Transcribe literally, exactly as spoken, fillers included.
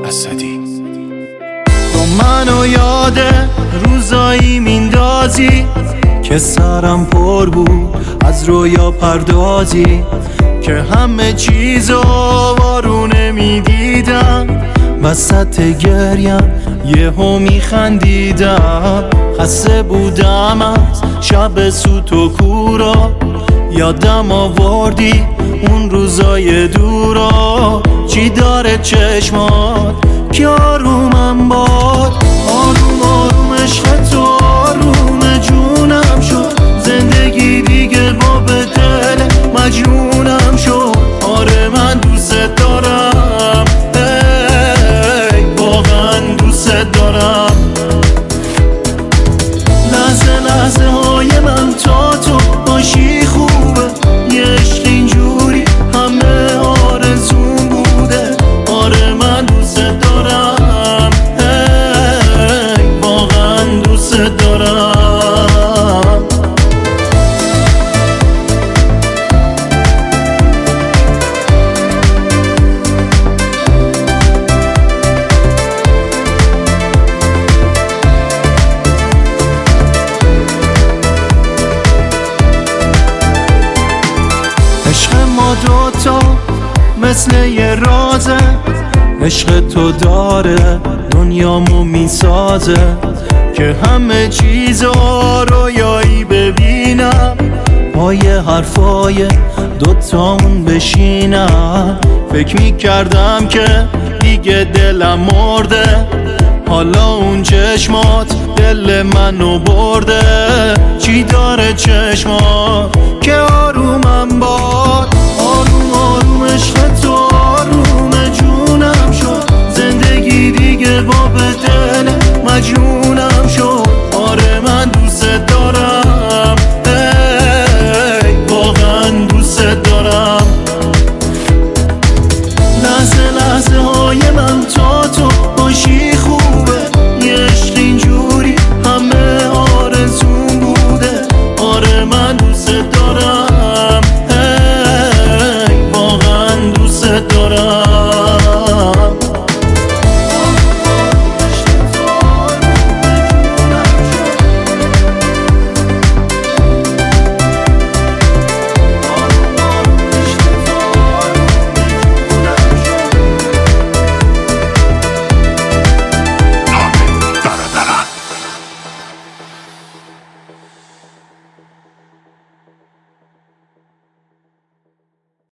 اسدی. با منو یاد روزایی میندازی که سرم پر بود از رویا پردازی، که همه چیزو وارونه میدیدم، وسط گریم یهو میخندیدم. خسته بودم از شب سوت و کورا، یادم آوردی اون روزای دورا. چی داره چشمات که آرومم باد، آروم آروم عشق تو آروم جونم شد. زندگی دیگه با به دل مجنونم شد. آره من دوست دارم، ای واقعا دوست دارم. لحظه لحظه های من تا تو باشی خوبه، یه عشق اینجوری همه آرزون بوده. آره من دوست دارم، ای واقعا دوست دارم. عشق ما دوتا مثل یه رازه، عشق تو داره دنیامو میسازه، که همه چیزا رویایی ببینم، پای حرفای دوتامون بشینم. فکر میکردم که دیگه دلم مرده، حالا اون چشمات دل منو برده. چی داره چشمات